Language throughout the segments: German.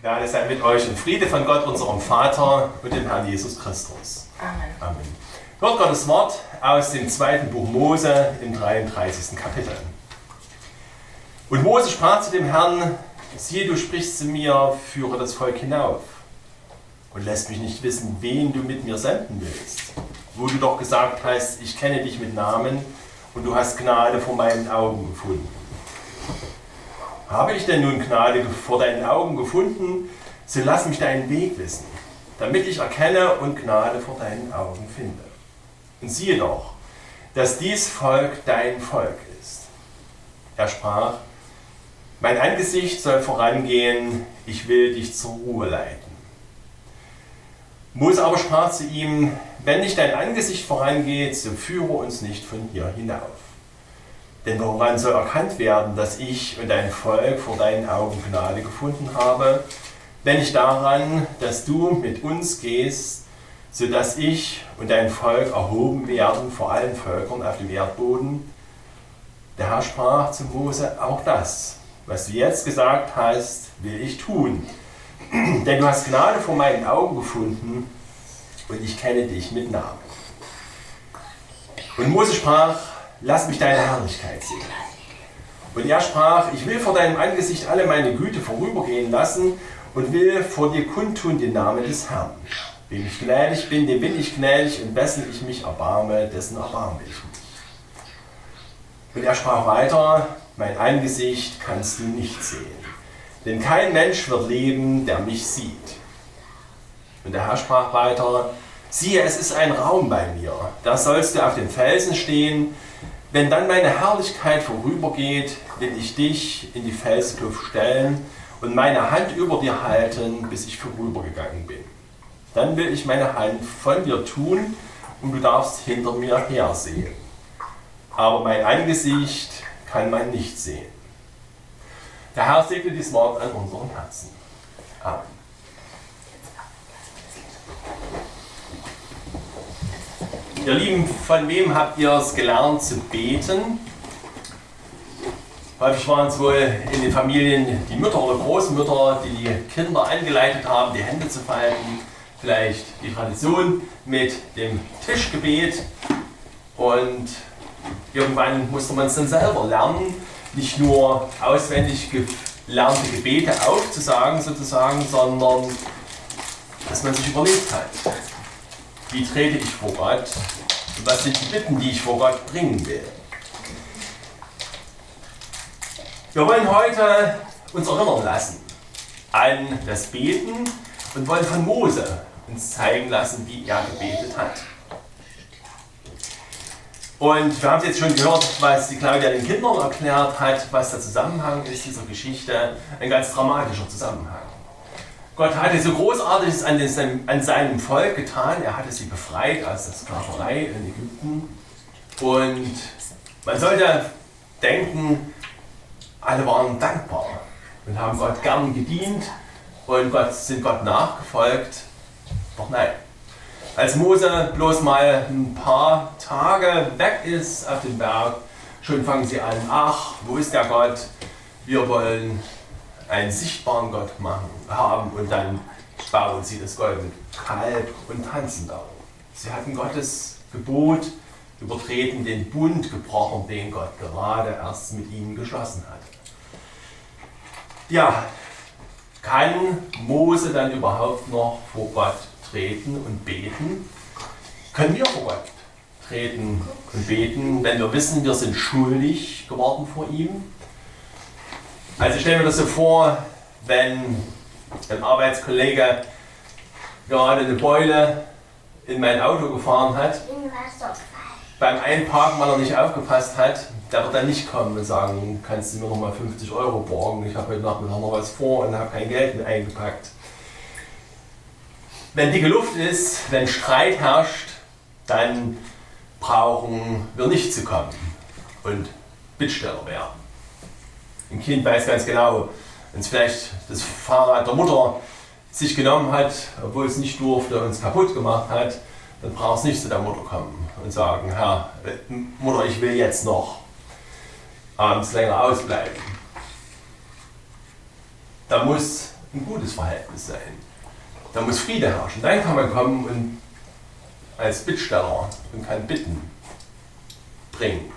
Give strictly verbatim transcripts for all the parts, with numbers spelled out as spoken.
Gnade sei mit euch und Friede von Gott, unserem Vater und dem Herrn Jesus Christus. Amen. Amen. Hört Gottes Wort aus dem zweiten Buch Mose im dreiunddreißigsten Kapitel. Und Mose sprach zu dem Herrn: Siehe, du sprichst zu mir, führe das Volk hinauf und lässt mich nicht wissen, wen du mit mir senden willst. Wo du doch gesagt hast, ich kenne dich mit Namen und du hast Gnade vor meinen Augen gefunden. Habe ich denn nun Gnade vor deinen Augen gefunden, so lass mich deinen Weg wissen, damit ich erkenne und Gnade vor deinen Augen finde. Und siehe doch, dass dies Volk dein Volk ist. Er sprach: Mein Angesicht soll vorangehen, ich will dich zur Ruhe leiten. Mose aber sprach zu ihm: Wenn nicht dein Angesicht vorangeht, so führe uns nicht von hier hinauf. Denn woran soll erkannt werden, dass ich und dein Volk vor deinen Augen Gnade gefunden habe, wenn nicht daran, dass du mit uns gehst, sodass ich und dein Volk erhoben werden vor allen Völkern auf dem Erdboden? Der Herr sprach zu Mose: Auch das, was du jetzt gesagt hast, will ich tun. Denn du hast Gnade vor meinen Augen gefunden und ich kenne dich mit Namen. Und Mose sprach: Lass mich deine Herrlichkeit sehen. Und er sprach: Ich will vor deinem Angesicht alle meine Güte vorübergehen lassen und will vor dir kundtun den Namen des Herrn. Wem ich gnädig bin, dem bin ich gnädig, und wessen ich mich erbarme, dessen erbarme ich mich. Und er sprach weiter: Mein Angesicht kannst du nicht sehen, denn kein Mensch wird leben, der mich sieht. Und der Herr sprach weiter: Siehe, es ist ein Raum bei mir, da sollst du auf den Felsen stehen. Wenn dann meine Herrlichkeit vorübergeht, will ich dich in die Felskluft stellen und meine Hand über dir halten, bis ich vorübergegangen bin. Dann will ich meine Hand von dir tun und du darfst hinter mir hersehen. Aber mein Angesicht kann man nicht sehen. Der Herr segne dieses Wort an unseren Herzen. Amen. Ihr Lieben, von wem habt ihr es gelernt zu beten? Häufig waren es wohl in den Familien die Mütter oder Großmütter, die die Kinder angeleitet haben, die Hände zu falten. Vielleicht die Tradition mit dem Tischgebet. Und irgendwann musste man es dann selber lernen, nicht nur auswendig gelernte Gebete aufzusagen sozusagen, sondern dass man sich überlegt hat: Wie trete ich vor Gott? Und was sind die Bitten, die ich vor Gott bringen will? Wir wollen heute uns erinnern lassen an das Beten und wollen von Mose uns zeigen lassen, wie er gebetet hat. Und wir haben es jetzt schon gehört, was die Claudia den Kindern erklärt hat, was der Zusammenhang ist dieser Geschichte. Ein ganz dramatischer Zusammenhang. Gott hatte so Großartiges an, den, an seinem Volk getan. Er hatte sie befreit aus der Sklaverei in Ägypten. Und man sollte denken, alle waren dankbar und haben Gott gern gedient und Gott, sind Gott nachgefolgt. Doch nein. Als Mose bloß mal ein paar Tage weg ist auf dem Berg, schon fangen sie an: Ach, wo ist der Gott? Wir wollen einen sichtbaren Gott machen, haben, und dann bauen sie das goldene Kalb und tanzen darum. Sie hatten Gottes Gebot übertreten, den Bund gebrochen, den Gott gerade erst mit ihnen geschlossen hat. Ja, kann Mose dann überhaupt noch vor Gott treten und beten? Können wir vor Gott treten und beten, wenn wir wissen, wir sind schuldig geworden vor ihm? Also ich stelle mir das so vor, wenn ein Arbeitskollege gerade eine Beule in mein Auto gefahren hat, beim Einparken, weil er nicht aufgepasst hat, der wird dann nicht kommen und sagen: Kannst du mir noch mal fünfzig Euro borgen, ich habe heute Nachmittag noch was vor und habe kein Geld mit eingepackt. Wenn dicke Luft ist, wenn Streit herrscht, dann brauchen wir nicht zu kommen und Bittsteller werden. Ein Kind weiß ganz genau, wenn es vielleicht das Fahrrad der Mutter sich genommen hat, obwohl es nicht durfte, und es kaputt gemacht hat, dann braucht es nicht zu der Mutter kommen und sagen: Herr, Mutter, ich will jetzt noch abends länger ausbleiben. Da muss ein gutes Verhältnis sein. Da muss Friede herrschen. Dann kann man kommen und als Bittsteller und kann Bitten bringen.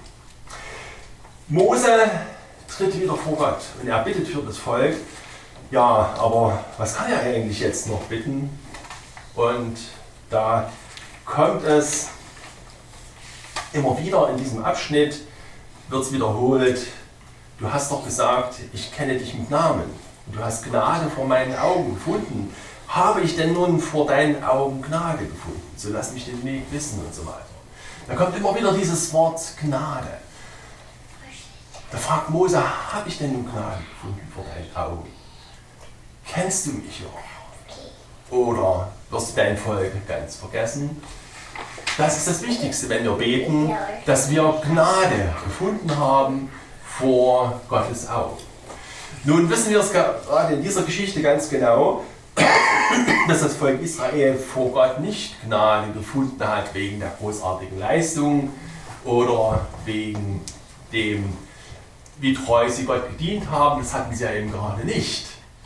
Mose tritt wieder vor Gott und er bittet für das Volk. Ja, aber was kann er eigentlich jetzt noch bitten? Und da kommt es immer wieder in diesem Abschnitt, wird es wiederholt. Du hast doch gesagt, ich kenne dich mit Namen. Du hast Gnade vor meinen Augen gefunden. Habe ich denn nun vor deinen Augen Gnade gefunden? So lass mich den Weg wissen und so weiter. Da kommt immer wieder dieses Wort Gnade. Da fragt Mose, habe ich denn nun Gnade gefunden vor deinen Augen? Kennst du mich noch? Oder wirst du dein Volk ganz vergessen? Das ist das Wichtigste, wenn wir beten, dass wir Gnade gefunden haben vor Gottes Augen. Nun wissen wir es gerade in dieser Geschichte ganz genau, dass das Volk Israel vor Gott nicht Gnade gefunden hat wegen der großartigen Leistung oder wegen dem, wie treu sie Gott gedient haben. Das hatten sie ja eben gerade nicht.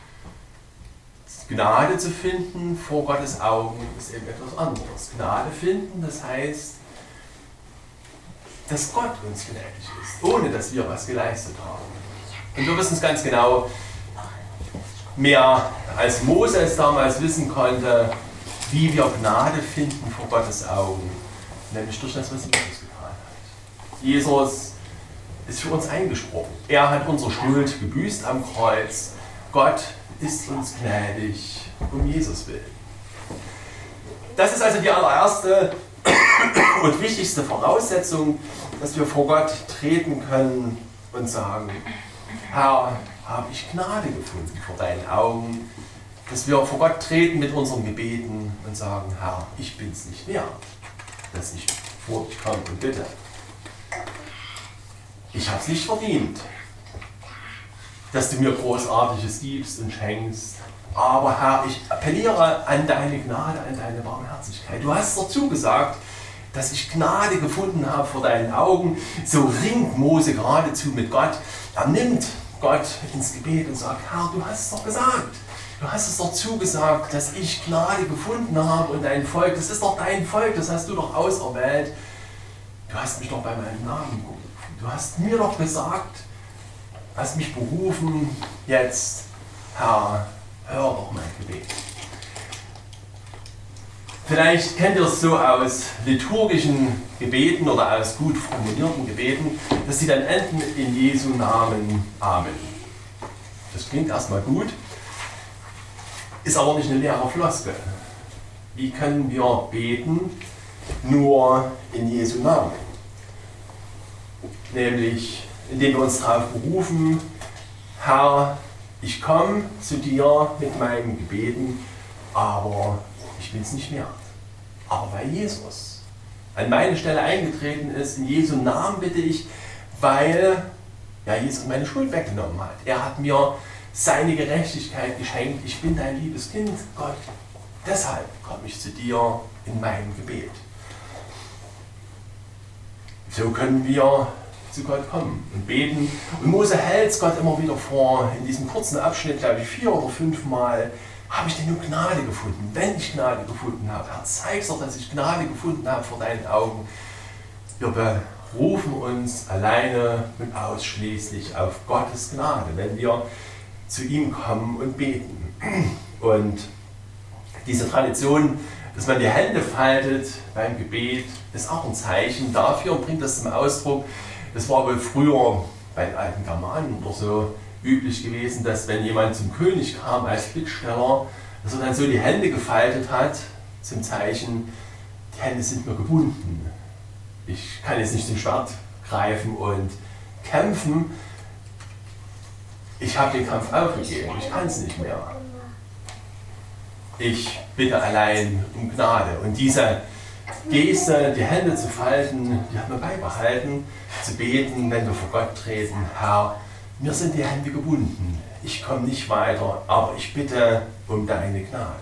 Gnade zu finden vor Gottes Augen ist eben etwas anderes. Gnade finden, das heißt, dass Gott uns gnädig ist, ohne dass wir was geleistet haben. Und wir wissen es ganz genau, mehr als Mose es damals wissen konnte, wie wir Gnade finden vor Gottes Augen, nämlich durch das, was Jesus getan hat. Jesus ist für uns eingesprungen. Er hat unsere Schuld gebüßt am Kreuz. Gott ist uns gnädig um Jesus willen. Das ist also die allererste und wichtigste Voraussetzung, dass wir vor Gott treten können und sagen, Herr, habe ich Gnade gefunden vor deinen Augen, dass wir vor Gott treten mit unseren Gebeten und sagen, Herr, ich bin es nicht wert, dass ich vor dich komme und bitte. Ich habe es nicht verdient, dass du mir Großartiges gibst und schenkst, aber Herr, ich appelliere an deine Gnade, an deine Barmherzigkeit. Du hast dazu gesagt, dass ich Gnade gefunden habe vor deinen Augen. So ringt Mose geradezu mit Gott. Er nimmt Gott ins Gebet und sagt, Herr, du hast es doch gesagt. Du hast es doch zugesagt, dass ich Gnade gefunden habe und dein Volk, das ist doch dein Volk, das hast du doch auserwählt. Du hast mich doch bei meinem Namen gerufen. Du hast mir doch gesagt, hast mich berufen, jetzt, Herr, hör doch mein Gebet. Vielleicht kennt ihr es so aus liturgischen Gebeten oder aus gut formulierten Gebeten, dass sie dann enden in Jesu Namen. Amen. Das klingt erstmal gut, ist aber nicht eine leere Floskel. Wie können wir beten? Nur in Jesu Namen. Nämlich, indem wir uns darauf berufen, Herr, ich komme zu dir mit meinen Gebeten, aber ich bin es nicht wert. Aber weil Jesus an meine Stelle eingetreten ist, in Jesu Namen bitte ich, weil ja, Jesus meine Schuld weggenommen hat. Er hat mir seine Gerechtigkeit geschenkt. Ich bin dein liebes Kind, Gott. Deshalb komme ich zu dir in meinem Gebet. So können wir zu Gott kommen und beten. Und Mose hält es Gott immer wieder vor, in diesem kurzen Abschnitt, glaube ich, vier oder fünf Mal, habe ich denn nur Gnade gefunden? Wenn ich Gnade gefunden habe, Herr, zeig doch, dass ich Gnade gefunden habe vor deinen Augen. Wir berufen uns alleine und ausschließlich auf Gottes Gnade, wenn wir zu ihm kommen und beten. Und diese Tradition, dass man die Hände faltet beim Gebet, ist auch ein Zeichen dafür und bringt das zum Ausdruck. Das war wohl früher bei den alten Germanen oder so üblich gewesen, dass wenn jemand zum König kam als Bittsteller, dass er dann so die Hände gefaltet hat, zum Zeichen, die Hände sind mir gebunden. Ich kann jetzt nicht zum Schwert greifen und kämpfen. Ich habe den Kampf aufgegeben, ich kann es nicht mehr. Ich bitte allein um Gnade. Und diese Geste, die Hände zu falten, die hat man beibehalten, zu beten, wenn wir vor Gott treten, Herr, mir sind die Hände gebunden, ich komme nicht weiter, aber ich bitte um deine Gnade.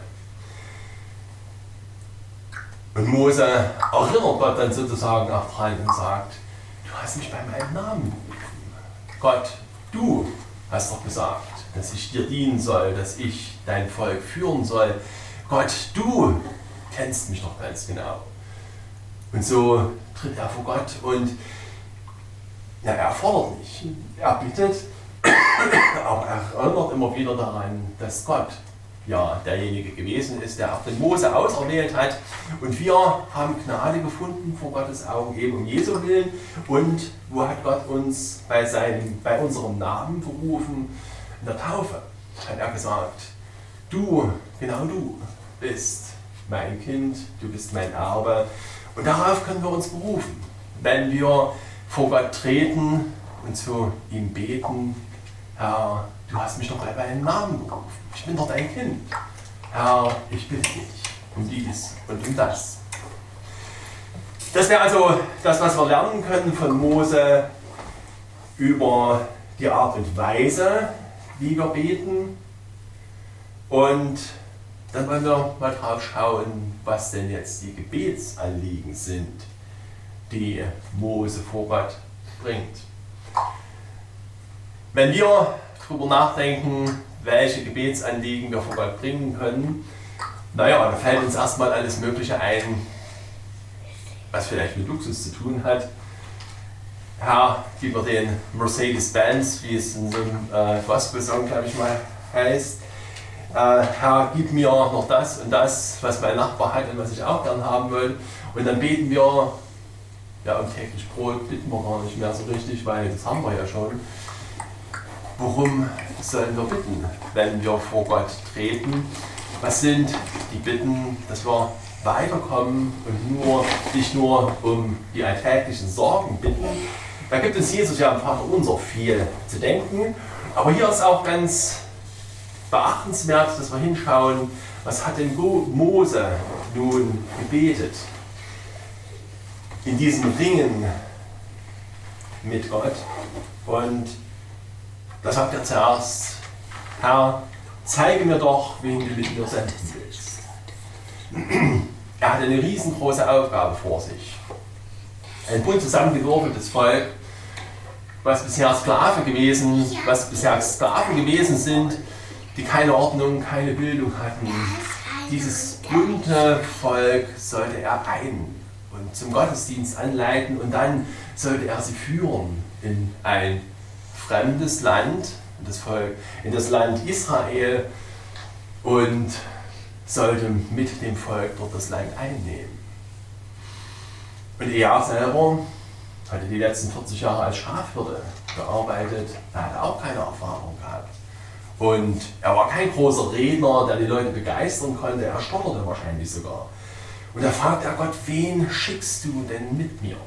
Und Mose erinnert Gott dann sozusagen auch dran und sagt, du hast mich bei meinem Namen gerufen. Gott, du hast doch gesagt, dass ich dir dienen soll, dass ich dein Volk führen soll. Gott, du kennst mich doch ganz genau. Und so tritt er vor Gott und ja, er fordert nicht, er bittet, aber er erinnert immer wieder daran, dass Gott ja derjenige gewesen ist, der auch den Mose auserwählt hat. Und wir haben Gnade gefunden vor Gottes Augen, eben um Jesu Willen. Und wo hat Gott uns bei, seinem, bei unserem Namen berufen? In der Taufe hat er gesagt, du, genau du, bist mein Kind, du bist mein Erbe. Und darauf können wir uns berufen, wenn wir vor Gott treten und zu ihm beten: Herr, du hast mich doch bei meinem Namen berufen. Ich bin doch dein Kind. Herr, ich bitte dich um dies und um das. Das wäre also das, was wir lernen können von Mose über die Art und Weise, wie wir beten. Und dann wollen wir mal drauf schauen, was denn jetzt die Gebetsanliegen sind, die Mose vor Gott bringt. Wenn wir darüber nachdenken, welche Gebetsanliegen wir vor Gott bringen können, naja, da fällt uns erstmal alles Mögliche ein, was vielleicht mit Luxus zu tun hat. Herr, gib mir den Mercedes-Benz, wie es in so einem äh, Gospel-Song, glaube ich mal, heißt. Äh, Herr, gib mir noch das und das, was mein Nachbar hat und was ich auch gern haben will. Und dann beten wir, ja, um täglich Brot bitten wir gar nicht mehr so richtig, weil das haben wir ja schon. Worum sollen wir bitten, wenn wir vor Gott treten? Was sind die Bitten, dass wir weiterkommen und nur, nicht nur um die alltäglichen Sorgen bitten? Da gibt uns Jesus ja im Vater unser viel zu denken. Aber hier ist auch ganz beachtenswert, dass wir hinschauen, was hat denn Mose nun gebetet in diesem Ringen mit Gott. Und da sagt er zuerst: Herr, zeige mir doch, wen du mit mir senden willst. Er hatte eine riesengroße Aufgabe vor sich. Ein bunt zusammengewürfeltes Volk, was bisher Sklave gewesen, was bisher Sklaven gewesen sind, die keine Ordnung, keine Bildung hatten. Dieses bunte Volk sollte er ein und zum Gottesdienst anleiten, und dann sollte er sie führen in ein fremdes Land, in das Volk, in das Land Israel, und sollte mit dem Volk dort das Land einnehmen. Und er selber hatte die letzten vierzig Jahre als Schafhirte gearbeitet, er hatte auch keine Erfahrung gehabt. Und er war kein großer Redner, der die Leute begeistern konnte, er stotterte wahrscheinlich sogar. Und da fragt er Gott: Wen schickst du denn mit mir?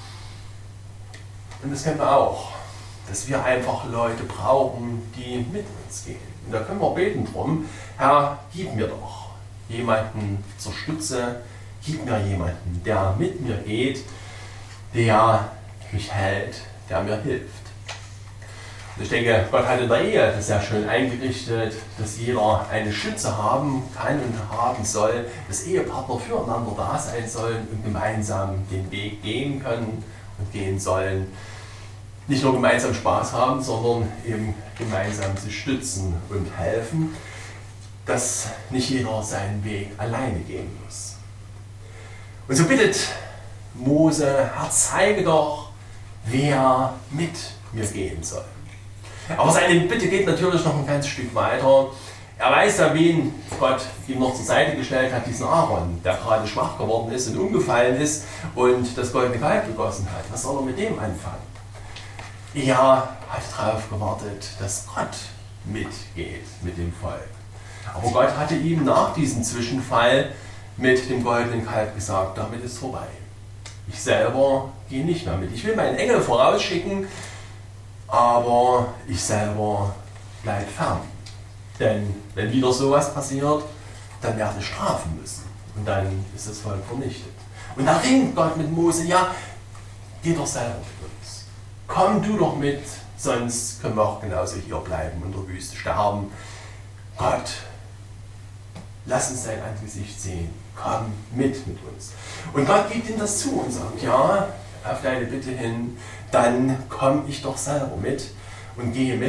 Und das kennen wir auch, dass wir einfach Leute brauchen, die mit uns gehen. Und da können wir beten drum: Herr, gib mir doch jemanden zur Stütze, gib mir jemanden, der mit mir geht, der mich hält, der mir hilft. Und ich denke, Gott hat in der Ehe das sehr schön eingerichtet, dass jeder eine Stütze haben kann und haben soll, dass Ehepartner füreinander da sein sollen und gemeinsam den Weg gehen können und gehen sollen. Nicht nur gemeinsam Spaß haben, sondern eben gemeinsam sich stützen und helfen, dass nicht jeder seinen Weg alleine gehen muss. Und so bittet Mose: Herr, zeige doch, wer mit mir gehen soll. Aber seine Bitte geht natürlich noch ein ganz Stück weiter. Er weiß ja, wen Gott ihm noch zur Seite gestellt hat, diesen Aaron, der gerade schwach geworden ist und umgefallen ist und das goldene Kalb gegossen hat. Was soll er mit dem anfangen? Er hat darauf gewartet, dass Gott mitgeht mit dem Volk. Aber Gott hatte ihm nach diesem Zwischenfall mit dem goldenen Kalb gesagt: Damit ist vorbei. Ich selber gehe nicht mehr mit. Ich will meinen Engel vorausschicken, aber ich selber bleibe fern. Denn wenn wieder sowas passiert, dann werde ich strafen müssen. Und dann ist das Volk vernichtet. Und da ringt Gott mit Mose: Ja, geh doch selber mit uns. Komm du doch mit, sonst können wir auch genauso hier bleiben und in der Wüste sterben. Gott, lass uns dein Angesicht sehen. Komm mit mit uns. Und Gott gibt ihm das zu und sagt: Ja, auf deine Bitte hin, dann komme ich doch selber mit und gehe mit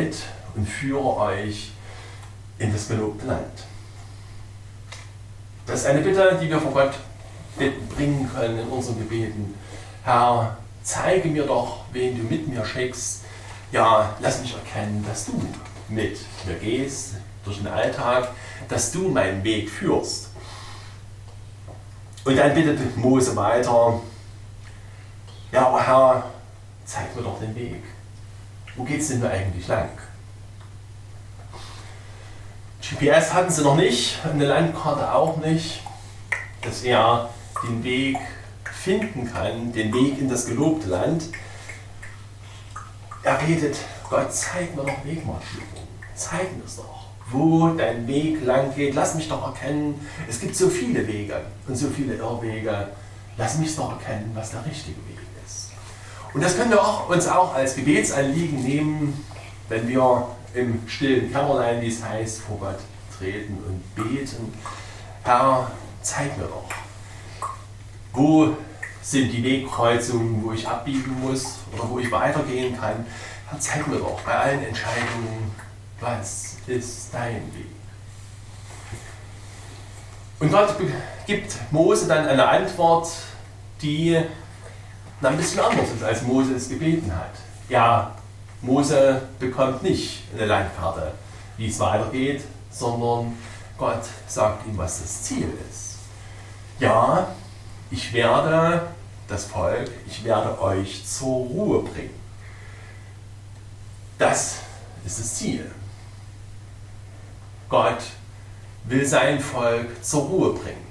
und führe euch in das gelobte Land. Das ist eine Bitte, die wir vor Gott bringen können in unseren Gebeten. Herr, zeige mir doch, wen du mit mir schickst. Ja, lass mich erkennen, dass du mit mir gehst durch den Alltag, dass du meinen Weg führst. Und dann bittet Mose weiter, ja, aber Herr, zeig mir doch den Weg. Wo geht es denn da eigentlich lang? G P S hatten sie noch nicht, eine Landkarte auch nicht, dass er den Weg finden kann, den Weg in das gelobte Land. Er betet, Gott, zeig mir doch Wegmarkierung, zeig mir es doch, wo dein Weg lang geht, lass mich doch erkennen, es gibt so viele Wege und so viele Irrwege, lass mich doch erkennen, was der richtige Weg ist. Und das können wir auch, uns auch als Gebetsanliegen nehmen, wenn wir im stillen Kämmerlein, wie es heißt, vor Gott treten und beten. Herr, zeig mir doch, wo sind die Wegkreuzungen, wo ich abbiegen muss oder wo ich weitergehen kann. Herr, zeig mir doch bei allen Entscheidungen, was ist dein Weg. Und Gott gibt Mose dann eine Antwort, die ein bisschen anders ist, als Mose es gebeten hat. Ja, Mose bekommt nicht eine Landkarte, wie es weitergeht, sondern Gott sagt ihm, was das Ziel ist. Ja, ich werde das Volk, ich werde euch zur Ruhe bringen. Das ist das Ziel. Gott will sein Volk zur Ruhe bringen.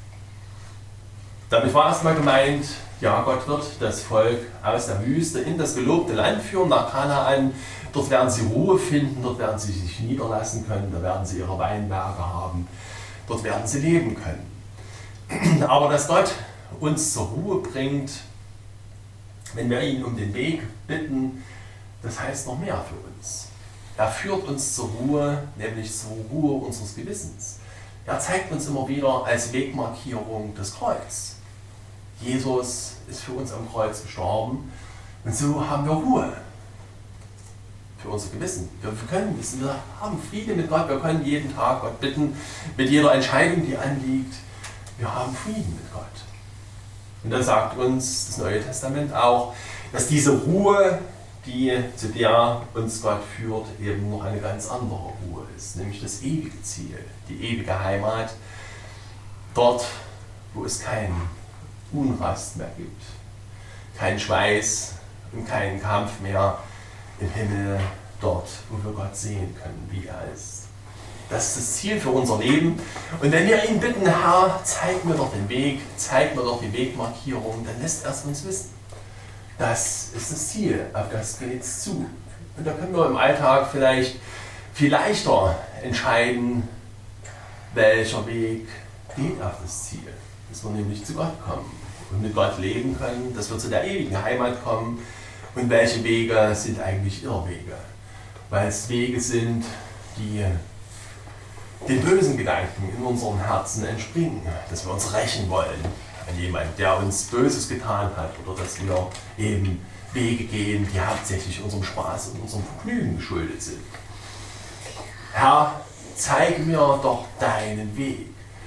Damit war erstmal gemeint, ja, Gott wird das Volk aus der Wüste in das gelobte Land führen, nach Kanaan. Dort werden sie Ruhe finden, dort werden sie sich niederlassen können, da werden sie ihre Weinberge haben, dort werden sie leben können. Aber dass Gott uns zur Ruhe bringt, wenn wir ihn um den Weg bitten, das heißt noch mehr für uns. Er führt uns zur Ruhe, nämlich zur Ruhe unseres Gewissens. Er zeigt uns immer wieder als Wegmarkierung das Kreuz. Jesus ist für uns am Kreuz gestorben und so haben wir Ruhe für unser Gewissen. Wir können wissen, wir haben Friede mit Gott, wir können jeden Tag Gott bitten, mit jeder Entscheidung, die anliegt. Wir haben Frieden mit Gott. Und dann sagt uns das Neue Testament auch, dass diese Ruhe, die, zu der uns Gott führt, eben noch eine ganz andere Ruhe ist, nämlich das ewige Ziel, die ewige Heimat, dort, wo es keinen Unrast mehr gibt, keinen Schweiß und keinen Kampf mehr im Himmel, dort, wo wir Gott sehen können, wie er ist. Das ist das Ziel für unser Leben. Und wenn wir ihn bitten, Herr, zeig mir doch den Weg, zeig mir doch die Wegmarkierung, dann lässt er es uns wissen. Das ist das Ziel, auf das geht es zu. Und da können wir im Alltag vielleicht viel leichter entscheiden, welcher Weg geht auf das Ziel. Dass wir nämlich zu Gott kommen und mit Gott leben können, dass wir zu der ewigen Heimat kommen. Und welche Wege sind eigentlich Irrwege? Weil es Wege sind, die den bösen Gedanken in unseren Herzen entspringen, dass wir uns rächen wollen an jemanden, der uns Böses getan hat, oder dass wir eben Wege gehen, die hauptsächlich unserem Spaß und unserem Vergnügen geschuldet sind. Herr, zeig mir doch deinen Weg.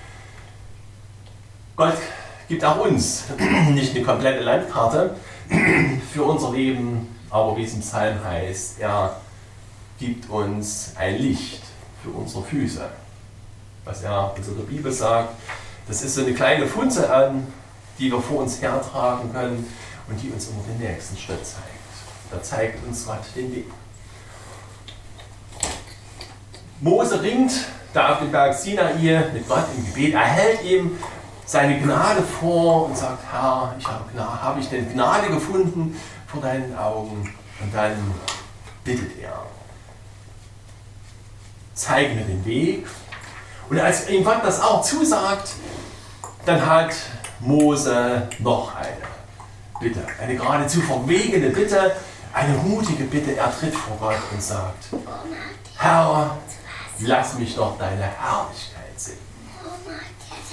Gott gibt auch uns nicht eine komplette Landkarte für unser Leben, aber wie es im Psalm heißt, er gibt uns ein Licht für unsere Füße. Was er in der Bibel sagt, das ist so eine kleine Funzel an, die wir vor uns hertragen können und die uns immer den nächsten Schritt zeigt. Da zeigt uns Gott den Weg. Mose ringt da auf dem Berg Sinai mit Gott im Gebet. Er hält ihm seine Gnade vor und sagt, Herr, ich habe, habe ich denn Gnade gefunden vor deinen Augen? Und dann bittet er, zeig mir den Weg. Und als ihm Gott das auch zusagt, dann hat Mose noch eine Bitte, eine geradezu verwegene Bitte, eine mutige Bitte. Er tritt vor Gott und sagt, Herr, lass mich doch deine Herrlichkeit sehen.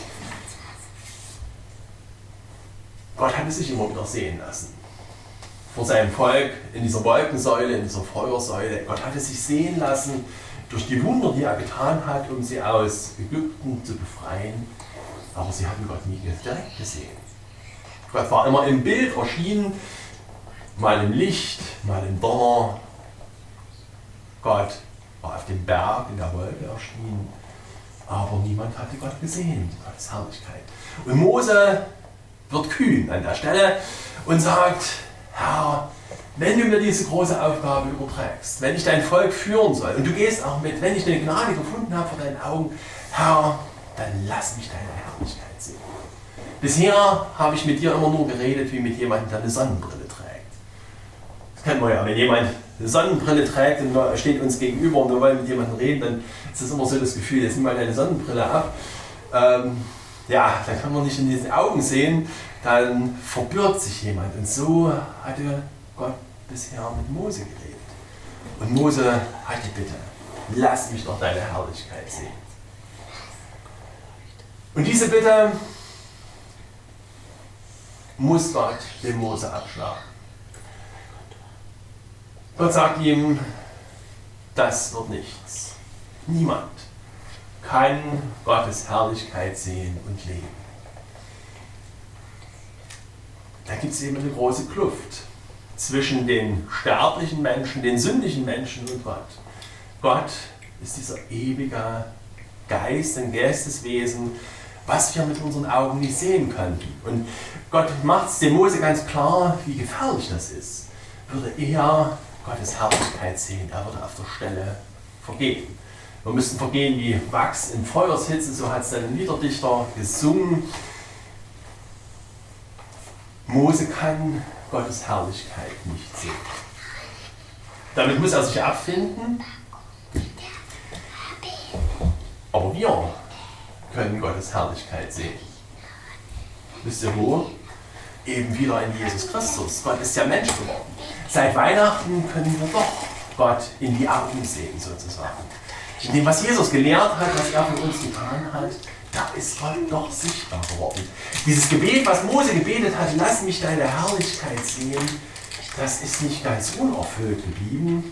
Gott hat es sich immer wieder sehen lassen. vor seinem Volk in dieser Wolkensäule, in dieser Feuersäule. Gott hatte sich sehen lassen durch die Wunder, die er getan hat, um sie aus Ägypten zu befreien. Aber sie hatten Gott nie direkt gesehen. Gott war immer im Bild erschienen, mal im Licht, mal im Donner. Gott war auf dem Berg in der Wolke erschienen, aber niemand hatte Gott gesehen, Gottes Herrlichkeit. Und Mose wird kühn an der Stelle und sagt, Herr, wenn du mir diese große Aufgabe überträgst, wenn ich dein Volk führen soll und du gehst auch mit, wenn ich eine Gnade gefunden habe vor deinen Augen, Herr, dann lass mich deine Herrlichkeit sehen. Bisher habe ich mit dir immer nur geredet wie mit jemandem, der eine Sonnenbrille trägt. Das kennen wir ja, wenn jemand eine Sonnenbrille trägt und steht uns gegenüber und wir wollen mit jemandem reden, dann ist das immer so das Gefühl, jetzt nimm mal deine Sonnenbrille ab. Ähm, ja, dann kann man nicht in diese Augen sehen, dann verbirgt sich jemand. Und so hatte Gott bisher mit Mose geredet. Und Mose hat die Bitte, lass mich doch deine Herrlichkeit sehen. Und diese Bitte muss Gott dem Mose abschlagen. Gott sagt ihm, das wird nichts. Niemand kann Gottes Herrlichkeit sehen und leben. Da gibt es eben eine große Kluft zwischen den sterblichen Menschen, den sündigen Menschen und Gott. Gott ist dieser ewige Geist, ein Geisteswesen, was wir mit unseren Augen nicht sehen könnten. Und Gott macht es dem Mose ganz klar, wie gefährlich das ist. Würde er Gottes Herrlichkeit sehen, er würde auf der Stelle vergehen. Wir müssten vergehen wie Wachs in Feuershitze, so hat es dann ein Liederdichter gesungen. Mose kann Gottes Herrlichkeit nicht sehen. Damit muss er sich abfinden. Aber wir können Gottes Herrlichkeit sehen. Wisst ihr wo? Eben wieder in Jesus Christus. Gott ist ja Mensch geworden. Seit Weihnachten können wir doch Gott in die Augen sehen, sozusagen. In dem, was Jesus gelehrt hat, was er für uns getan hat, da ist Gott doch sichtbar geworden. Dieses Gebet, was Mose gebetet hat, lass mich deine Herrlichkeit sehen, das ist nicht ganz unerfüllt geblieben.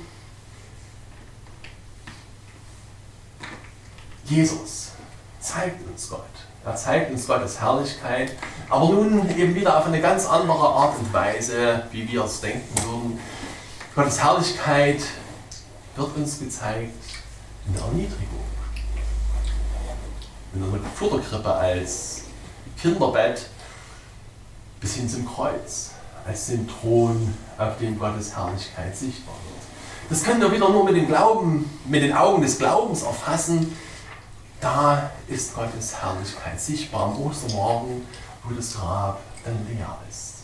Jesus zeigt uns Gott. Er zeigt uns Gottes Herrlichkeit, aber nun eben wieder auf eine ganz andere Art und Weise, wie wir es denken würden. Gottes Herrlichkeit wird uns gezeigt in der Erniedrigung. In einer Futterkrippe als Kinderbett bis hin zum Kreuz, als den Thron, auf dem Gottes Herrlichkeit sichtbar wird. Das können wir wieder nur mit dem Glauben, mit den Augen des Glaubens erfassen. Da ist Gottes Herrlichkeit sichtbar am Ostermorgen, wo das Grab dann leer ist.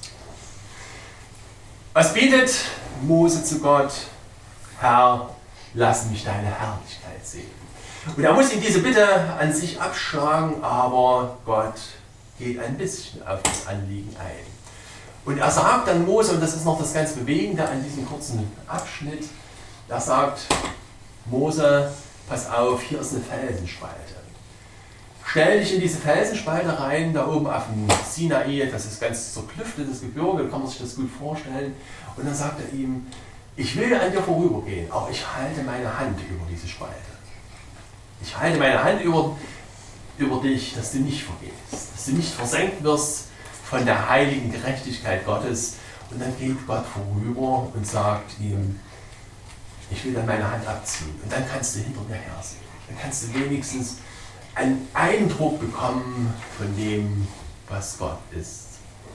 Was betet Mose zu Gott? Herr, lass mich deine Herrlichkeit sehen. Und er muss ihm diese Bitte an sich abschlagen, aber Gott geht ein bisschen auf das Anliegen ein. Und er sagt dann Mose, und das ist noch das ganz Bewegende an diesem kurzen Abschnitt, er sagt, Mose, pass auf, hier ist eine Felsenspalte. Stell dich in diese Felsenspalte rein, da oben auf dem Sinai, das ist ganz zerklüftetes Gebirge, kann man sich das gut vorstellen. Und dann sagt er ihm, ich will an dir vorübergehen, aber ich halte meine Hand über diese Spalte. Ich halte meine Hand über, über dich, dass du nicht vergehst, dass du nicht versenkt wirst von der heiligen Gerechtigkeit Gottes. Und dann geht Gott vorüber und sagt ihm, ich will dann meine Hand abziehen. Und dann kannst du hinter mir her sehen. Dann kannst du wenigstens einen Eindruck bekommen von dem, was Gott ist.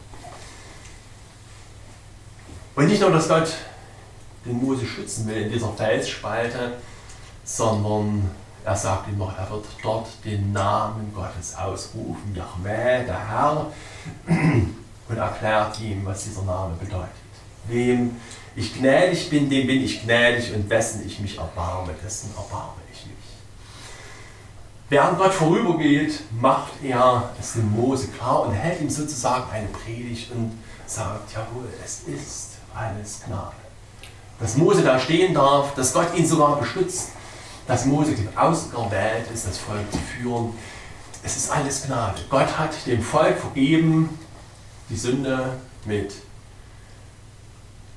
Und nicht nur, dass Gott den Mose schützen will in dieser Felsspalte, sondern er sagt ihm noch, er wird dort den Namen Gottes ausrufen, Jahweh, der Herr, und erklärt ihm, was dieser Name bedeutet. Wem ich gnädig bin, dem bin ich gnädig, und wessen ich mich erbarme, dessen erbarme ich mich. Während Gott vorübergeht, macht er es dem Mose klar und hält ihm sozusagen eine Predigt und sagt, jawohl, es ist alles Gnade. Dass Mose da stehen darf, dass Gott ihn sogar beschützt, dass Mose auserwählt ist, das Volk zu führen. Es ist alles Gnade. Gott hat dem Volk vergeben, die Sünde mit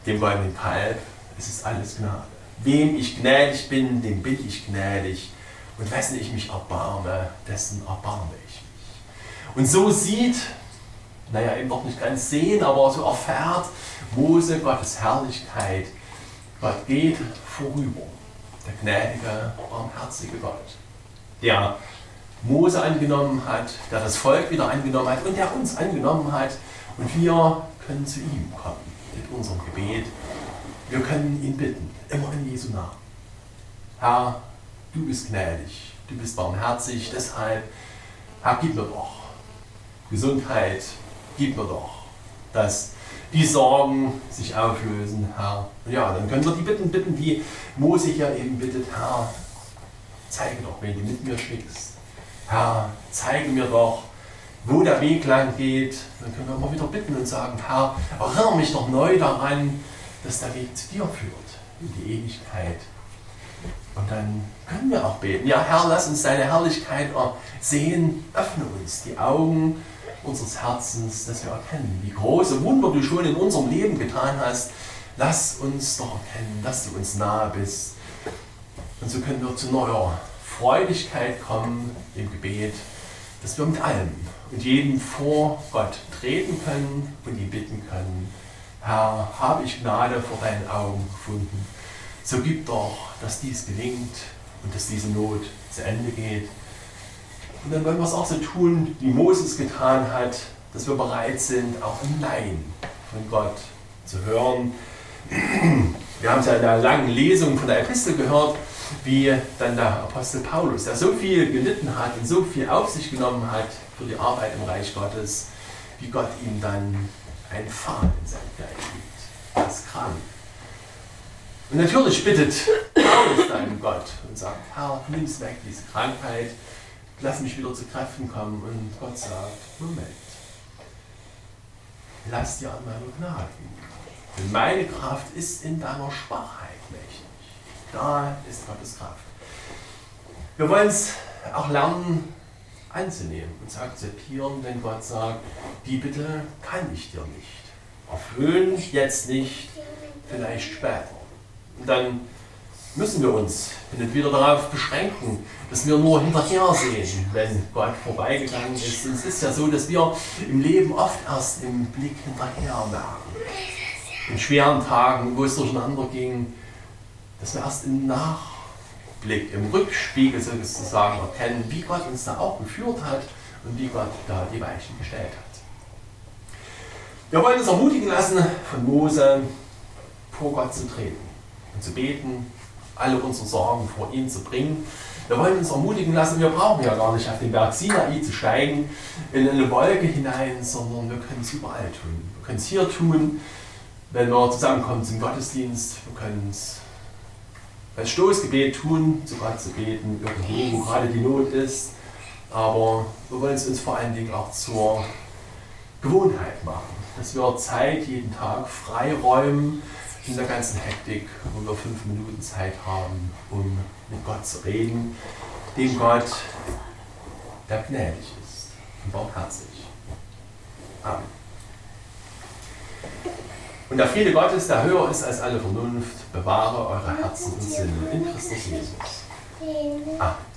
dem goldenen Kalb, es ist alles Gnade. Wem ich gnädig bin, dem bin ich gnädig. Und wessen ich mich erbarme, dessen erbarme ich mich. Und so sieht, naja, eben noch nicht ganz sehen, aber so erfährt Mose Gottes Herrlichkeit. Gott geht vorüber. Der gnädige, barmherzige Gott, der Mose angenommen hat, der das Volk wieder angenommen hat und der uns angenommen hat. Und wir können zu ihm kommen mit unserem Gebet. Wir können ihn bitten, immer in Jesu Namen. Herr, du bist gnädig, du bist barmherzig, deshalb, Herr, gib mir doch Gesundheit, gib mir doch, dass die Sorgen sich auflösen, Herr. Und ja, dann können wir die Bitten bitten, die Mose hier eben bittet, Herr, zeige doch, wen du mit mir schickst. Herr, zeige mir doch, wo der Weg lang geht. Dann können wir immer wieder bitten und sagen, Herr, erinnere mich doch neu daran, dass der Weg zu dir führt, in die Ewigkeit. Und dann können wir auch beten. Ja, Herr, lass uns deine Herrlichkeit sehen. Öffne uns die Augen unseres Herzens, dass wir erkennen, wie große Wunder du schon in unserem Leben getan hast. Lass uns doch erkennen, dass du uns nahe bist. Und so können wir zu neuer Freudigkeit kommen im Gebet, dass wir mit allem und jedem vor Gott treten können und ihn bitten können, Herr, habe ich Gnade vor deinen Augen gefunden. So gib doch, dass dies gelingt und dass diese Not zu Ende geht. Und dann wollen wir es auch so tun, wie Moses getan hat, dass wir bereit sind, auch im Nein von Gott zu hören. Wir haben es ja in der langen Lesung von der Epistel gehört, wie dann der Apostel Paulus, der so viel gelitten hat und so viel auf sich genommen hat für die Arbeit im Reich Gottes, wie Gott ihm dann ein Pfahl in sein Fleisch gibt. Er ist krank. Und natürlich bittet Paulus dann Gott und sagt, Herr, nimm es weg, diese Krankheit, lass mich wieder zu Kräften kommen. Und Gott sagt, Moment, lass dir an meiner Gnade üben. Denn meine Kraft ist in deiner Schwachheit mächtig. Da ist Gottes Kraft. Wir wollen es auch lernen anzunehmen und zu akzeptieren, wenn Gott sagt, die Bitte kann ich dir nicht erfüllen, jetzt nicht, vielleicht später. Und dann müssen wir uns hin und wieder darauf beschränken, dass wir nur hinterher sehen, wenn Gott vorbeigegangen ist. Und es ist ja so, dass wir im Leben oft erst im Blick hinterher merken. In schweren Tagen, wo es durcheinander ging, dass wir erst im Nachblick, im Rückspiegel sozusagen erkennen, wie Gott uns da auch geführt hat und wie Gott da die Weichen gestellt hat. Wir wollen uns ermutigen lassen, von Mose vor Gott zu treten und zu beten, alle unsere Sorgen vor ihn zu bringen. Wir wollen uns ermutigen lassen, wir brauchen ja gar nicht auf den Berg Sinai zu steigen, in eine Wolke hinein, sondern wir können es überall tun. Wir können es hier tun, wenn wir zusammenkommen zum Gottesdienst. Wir können es als Stoßgebet tun, zu Gott zu beten, irgendwo, wo gerade die Not ist. Aber wir wollen es uns vor allen Dingen auch zur Gewohnheit machen, dass wir Zeit jeden Tag freiräumen in der ganzen Hektik, wo wir fünf Minuten Zeit haben, um mit Gott zu reden, dem Gott, der gnädig ist und barmherzig. Amen. Und der Friede Gottes, der höher ist als alle Vernunft, bewahre eure Herzen und Sinne in Christus Jesus. Amen.